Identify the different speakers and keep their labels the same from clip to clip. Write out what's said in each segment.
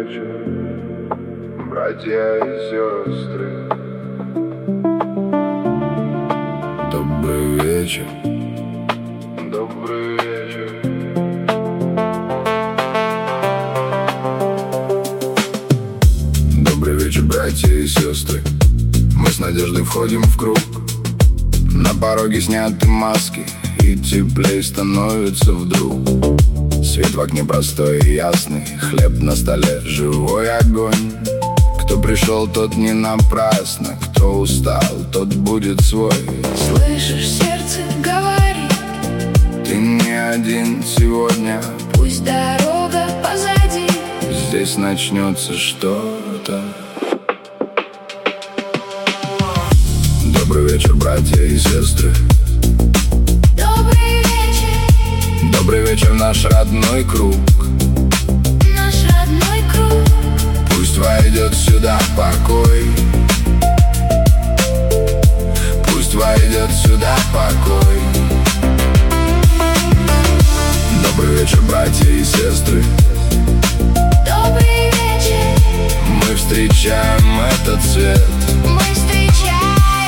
Speaker 1: вечер, братья и сестры.
Speaker 2: Добрый вечер.
Speaker 1: Добрый вечер.
Speaker 2: Добрый вечер, братья и сестры. Мы с надеждой входим в круг. На пороге сняты маски, и теплей становится вдруг. Свет в окне простой и ясный, хлеб на столе, живой огонь. Кто пришел, тот не напрасно, кто устал, тот будет свой.
Speaker 3: Слышишь, сердце говорит:
Speaker 2: ты не один сегодня,
Speaker 3: пусть дорога позади,
Speaker 2: здесь начнется что-то. Добрый вечер, братья и сестры.
Speaker 3: добрый вечер,
Speaker 2: Добрый вечер, наш родной круг.
Speaker 3: наш родной круг.
Speaker 2: Пусть войдет сюда покой. Пусть войдет сюда покой. Добрый вечер, братья и сестры.
Speaker 3: Добрый вечер,
Speaker 2: Мы встречаем этот свет.
Speaker 3: мы встречаем.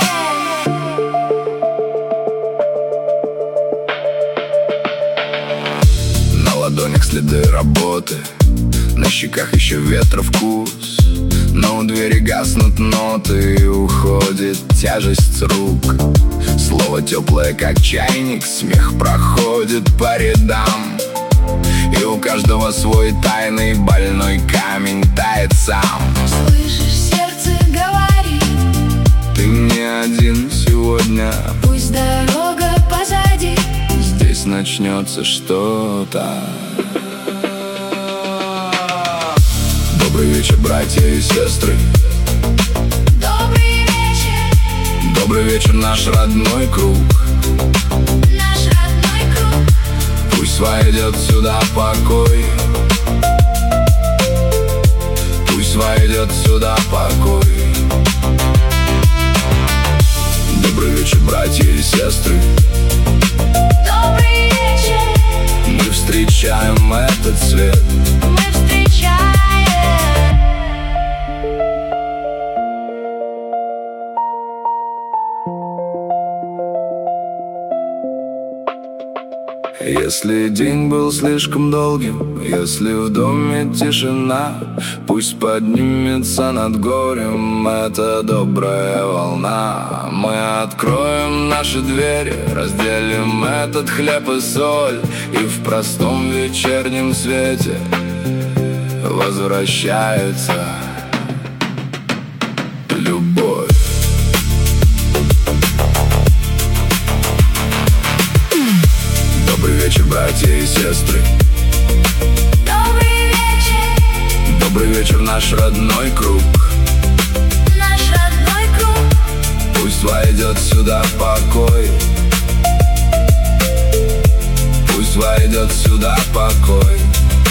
Speaker 2: На ладонях следы работы, на щеках еще ветра вкус. Но у двери гаснут ноты, и уходит тяжесть с рук. Слово теплое, как чайник, смех проходит по рядам. И у каждого свой тайный больной камень тает сам.
Speaker 3: Слышишь, сердце говорит:
Speaker 2: Ты не один сегодня,
Speaker 3: пусть дорога позади,
Speaker 2: здесь начнется что-то. Добрый вечер, братья и сестры.
Speaker 3: добрый вечер,
Speaker 2: Добрый вечер, наш родной круг.
Speaker 3: наш родной круг.
Speaker 2: Пусть войдет сюда покой. Пусть войдет сюда покой. Добрый вечер, братья и сестры.
Speaker 3: Добрый вечер,
Speaker 2: Мы встречаем этот свет.
Speaker 3: мы встречаем.
Speaker 2: Если день был слишком долгим, если в доме тишина, пусть поднимется над горем эта добрая волна. Мы откроем наши двери, разделим этот хлеб и соль, и в простом вечернем свете возвращается любовь. Добрый вечер, братья и сестры.
Speaker 3: Добрый вечер,
Speaker 2: Добрый вечер, наш родной круг.
Speaker 3: наш родной круг.
Speaker 2: Пусть войдет сюда покой. Пусть войдет сюда покой.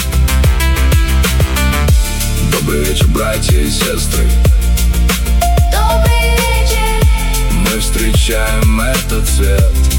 Speaker 2: Добрый вечер, братья и сестры.
Speaker 3: Добрый вечер,
Speaker 2: Мы встречаем этот свет.